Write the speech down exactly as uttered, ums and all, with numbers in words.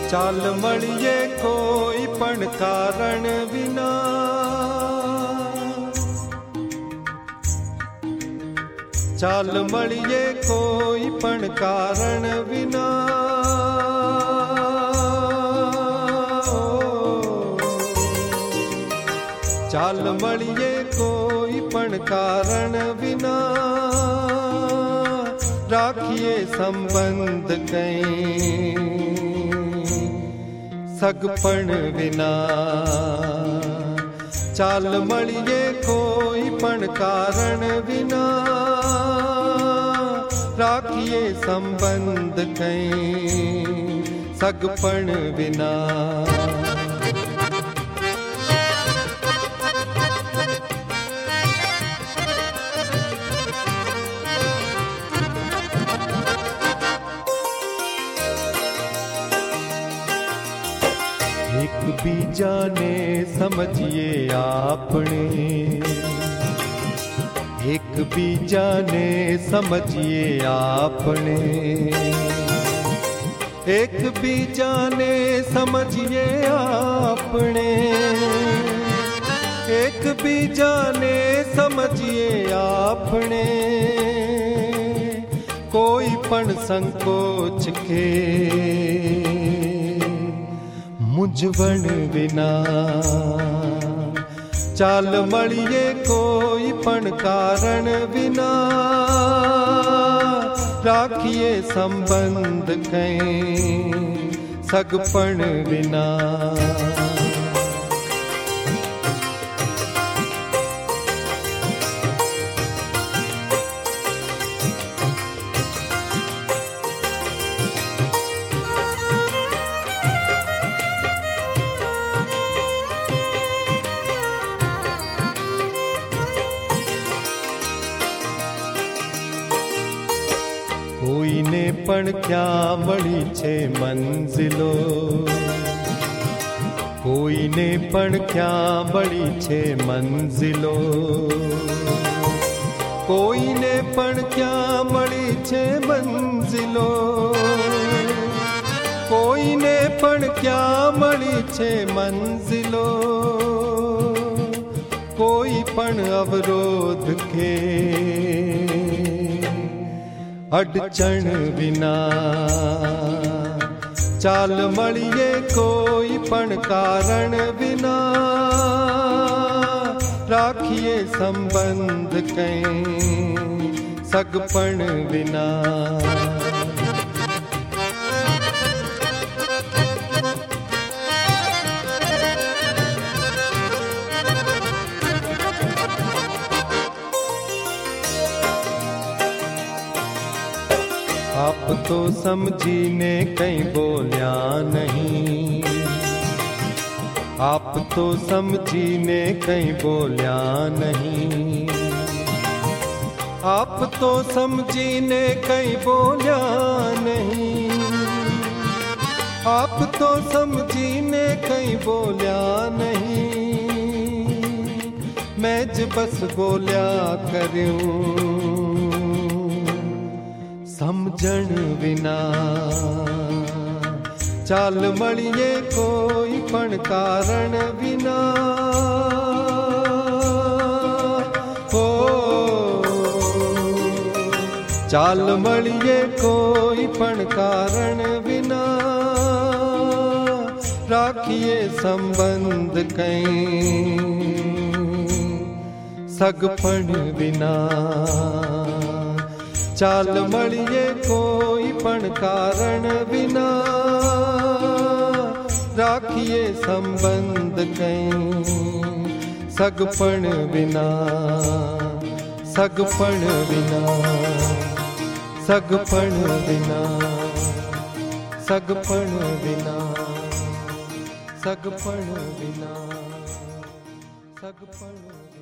चाल मळिए कोई पण कारण विना, चाल मळिए कोई पण कारण विना। चाल मळिए कोई पण कारण विना, राखिए संबंध कई सगपण विना। चाल मळिए कोई पण कारण विना, राखिए संबंध कई सगपण विना। एक बीजा ने समझिए आपने, एक बीजा ने समझिए आपने, एक बीजा ने समझिए आपने, एक बीजा ने समझिए आपने। कोई पण संकोच के मुझवण विना। चाल मळिए कोई पण कारण विना, राखिए संबंध कई सगपण विना। कोई ने पण क्या मળી છે મંઝિલો, कोई ने पण क्या मળી છે મંઝિલો, कोई ने पण क्या मળી છે મંઝિલો, कोई ने पण क्या मળી છે મંઝિલો। कोई पण अवरोध के अड़चण विना। चाल मळिए कोई पण कारण विना, राखिए संबंध कई सगपण विना। आप तो समझीने कहीं बोलिया नहीं, आप तो समझीने कहीं बोलिया नहीं, आप तो समझीने कहीं बोलिया नहीं, आप तो समझीने कहीं बोलिया नहीं। मैं ज बस बोलिया करूं समझण विना। चाल मळिए कोई पण कारण विना। हो चाल मळिए कोई पण कारण विना, राखिए संबंध कई सगपण विना। चाल मळिए कोई पण कारण विना, राखिए संबंध कई सगपण विना। सगपण विना, सगपण विना, सगपण विना, सगपण विना, सगपण।